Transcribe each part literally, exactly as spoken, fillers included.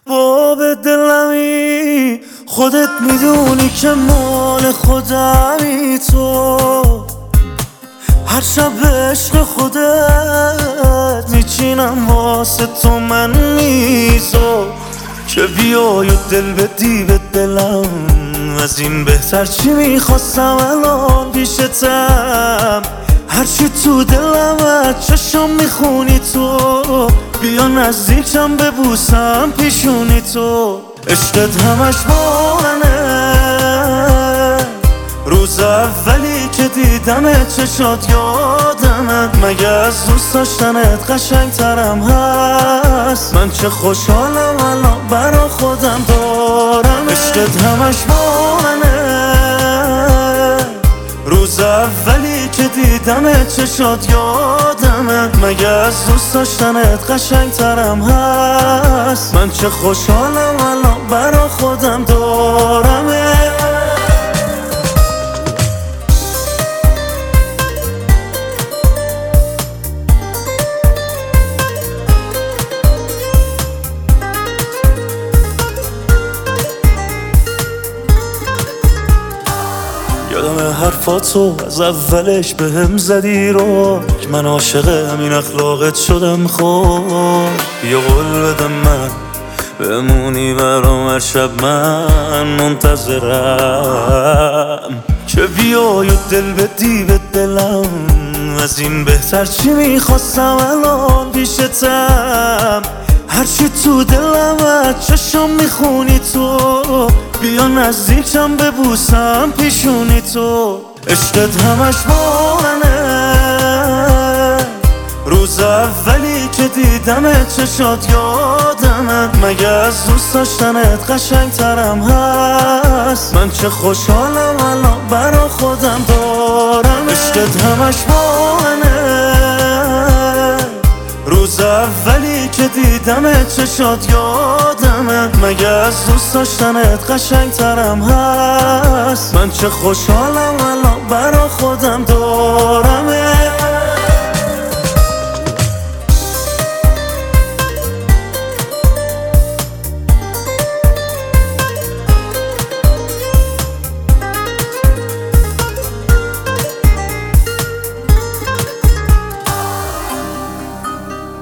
باب دلمی خودت میدونی که مال خودمی تو، هر شب عشق خودت میچینم واسه تو من میزو، که بیای و دل بدی به دلم، از این بهتر چی میخواستم الان پیشتم. هرچی تو دلم از چشم میخونی تو، بیا نزدیکم ببوسم پیشونی تو. عشقت همش با منه، روز اولی که دیدم چشات یادمه، مگه از دوست داشتنت قشنگ ترم هست؟ من چه خوشحالم الان برا خودم دارم. عشقت همش با منه، روز اولی که دیدم چشات یادمه، مگه از دوست داشتنت قشنگ ترم هست؟ من چه خوشحالم الان برا خودم دارم. یادم حرفاتو از اولش به هم زدی رو، که من عاشق همین اخلاقت شدم. خب بیا قول بدم من بمونی برام هر شب، من منتظرم که بیای و دل بدی به دلم، از این بهتر چی میخواستم الان پیشتم. هرچی تو دلم از چشم میخونی تو، بیا نزدیکم ببوسم پیشونی تو. عشقت همش با منه، روز اولی که دیدم چشات یادمه، مگه از دوست داشتنت قشنگ ترم هست؟ من چه خوشحالم الان برا خودم دارم. عشقت همش با منه، روز اولی که دیدم چشات یادمه، مگه از دوست داشتنت قشنگ ترم هست؟ من چه خوشحالم الان برا خودم دارم.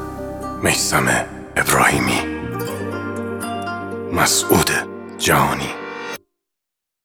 میثم ابراهیمی، مسعود جهانی.